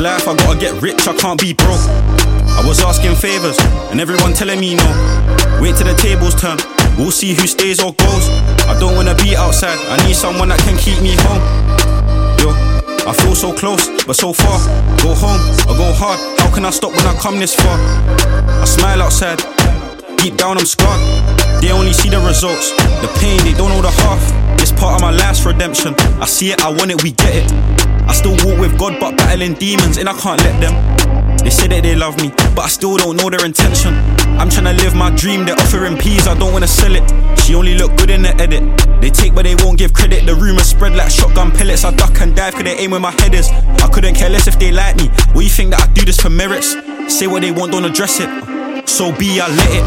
life I gotta get rich, I can't be broke. I was asking favours, and everyone telling me no. Wait till the tables turn, we'll see who stays or goes. I don't wanna be outside, I need someone that can keep me home. Yo, I feel so close, but so far. Go home, I go hard, how can I stop when I come this far? I smile outside, deep down I'm scarred. They only see the results, the pain, they don't know the half. It's part of my life's redemption, I see it, I want it, we get it. I still walk with God but battling demons and I can't let them. They say that they love me, but I still don't know their intention. I'm tryna live my dream, they're offering peas, I don't wanna sell it. She only look good in the edit. They take but they won't give credit. The rumours spread like shotgun pellets. I duck and dive cause they aim where my head is. I couldn't care less if they like me. What you think that I do this for merits? Say what they want, don't address it. So be, I let it.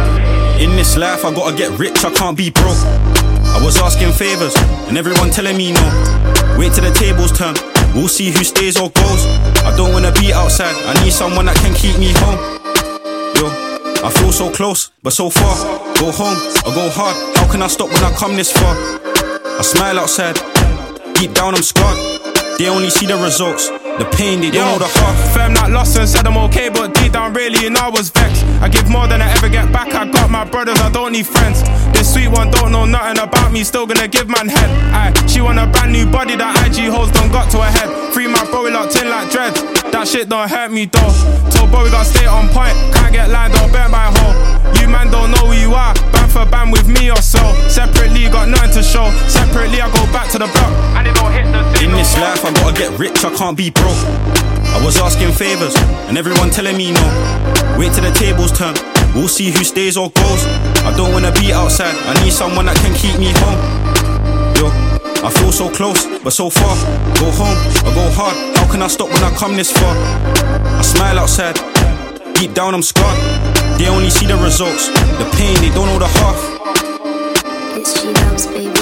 In this life I gotta get rich, I can't be broke. I was asking favours, and everyone telling me no. Wait till the tables turn, we'll see who stays or goes. I don't wanna be outside, I need someone that can keep me home. Yo, I feel so close, but so far. Go home, I go hard, how can I stop when I come this far? I smile outside, deep down I'm scarred. They only see the results, the pain, they don't know the heart. Fam not lost and said I'm okay, but deep down really, you know I was vexed. I give more than I ever get back, I got my brothers, I don't need friends. This sweet one don't know nothing about me, still gonna give man head. Aye, she want a brand new body, that IG hoes done got to her head. Free my bro, we locked in like dreads, that shit don't hurt me though. Told bro we gotta stay on point, can't get lined or burnt by a hole. You man don't know who you are, band for band with me or so. Separately got nothing to show, separately I go back to the block. And it don't hit the scene. In this life I gotta get rich, I can't be broke. I was asking favours, and everyone telling me no. Wait till the tables turn, we'll see who stays or goes. I don't wanna be outside, I need someone that can keep me home. Yo, I feel so close, but so far. Go home, I go hard, how can I stop when I come this far? I smile outside, deep down I'm scarred. They only see the results, the pain, they don't know the half. It's G-Dubs, baby.